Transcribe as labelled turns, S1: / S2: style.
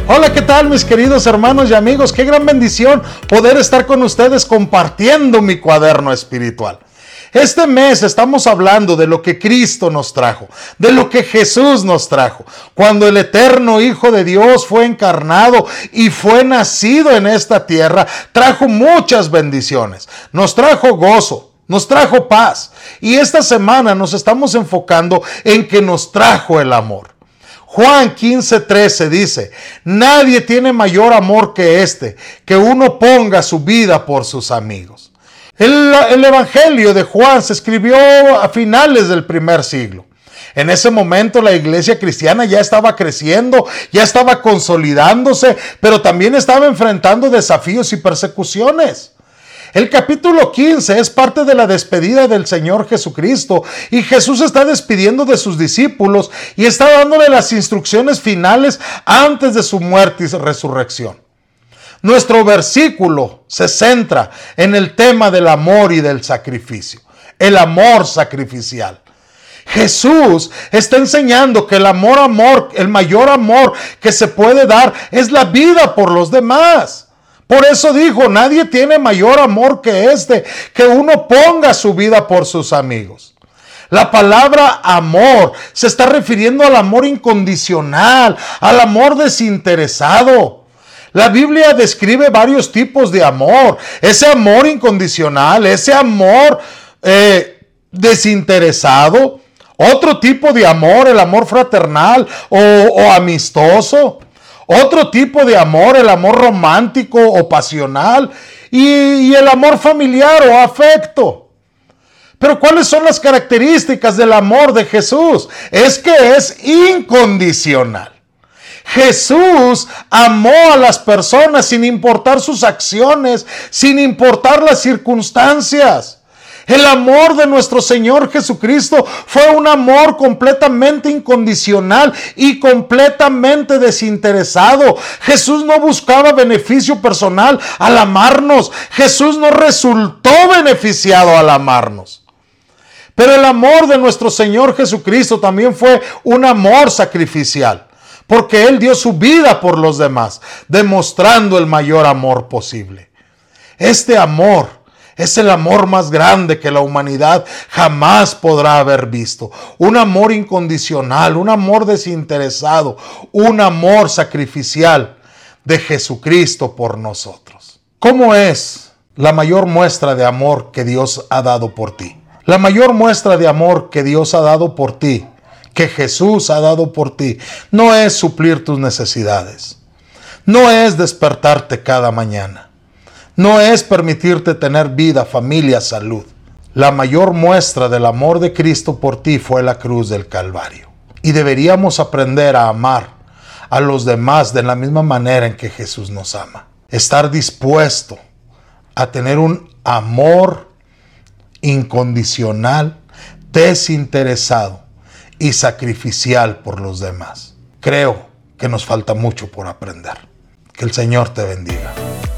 S1: Hola, ¿qué tal mis queridos hermanos y amigos? Qué gran bendición poder estar con ustedes compartiendo mi cuaderno espiritual. Este mes estamos hablando de lo que Cristo nos trajo, de lo que Jesús nos trajo. Cuando el eterno Hijo de Dios fue encarnado y fue nacido en esta tierra, trajo muchas bendiciones, nos trajo gozo, nos trajo paz. Y esta semana nos estamos enfocando en que nos trajo el amor. Juan 15:13 dice: nadie tiene mayor amor que este, que uno ponga su vida por sus amigos. El Evangelio de Juan se escribió a finales del primer siglo. En ese momento la iglesia cristiana ya estaba creciendo, ya estaba consolidándose, pero también estaba enfrentando desafíos y persecuciones. El capítulo 15 es parte de la despedida del Señor Jesucristo, y Jesús está despidiendo de sus discípulos y está dándole las instrucciones finales antes de su muerte y resurrección. Nuestro versículo se centra en el tema del amor y del sacrificio, el amor sacrificial. Jesús está enseñando que el mayor amor que se puede dar es la vida por los demás. Por eso dijo: nadie tiene mayor amor que este, que uno ponga su vida por sus amigos. La palabra amor se está refiriendo al amor incondicional, al amor desinteresado. La Biblia describe varios tipos de amor: ese amor incondicional, ese amor desinteresado, otro tipo de amor, el amor fraternal o amistoso. Otro tipo de amor, el amor romántico o pasional, y el amor familiar o afecto. Pero ¿cuáles son las características del amor de Jesús? Es que es incondicional. Jesús amó a las personas sin importar sus acciones, sin importar las circunstancias. El amor de nuestro Señor Jesucristo fue un amor completamente incondicional y completamente desinteresado. Jesús no buscaba beneficio personal al amarnos. Jesús no resultó beneficiado al amarnos. Pero el amor de nuestro Señor Jesucristo también fue un amor sacrificial, porque Él dio su vida por los demás, demostrando el mayor amor posible. Este amor es el amor más grande que la humanidad jamás podrá haber visto. Un amor incondicional, un amor desinteresado, un amor sacrificial de Jesucristo por nosotros. ¿Cómo es la mayor muestra de amor que Dios ha dado por ti? La mayor muestra de amor que Dios ha dado por ti, que Jesús ha dado por ti, no es suplir tus necesidades. No es despertarte cada mañana. No es permitirte tener vida, familia, salud. La mayor muestra del amor de Cristo por ti fue la cruz del Calvario. Y deberíamos aprender a amar a los demás de la misma manera en que Jesús nos ama. Estar dispuesto a tener un amor incondicional, desinteresado y sacrificial por los demás. Creo que nos falta mucho por aprender. Que el Señor te bendiga.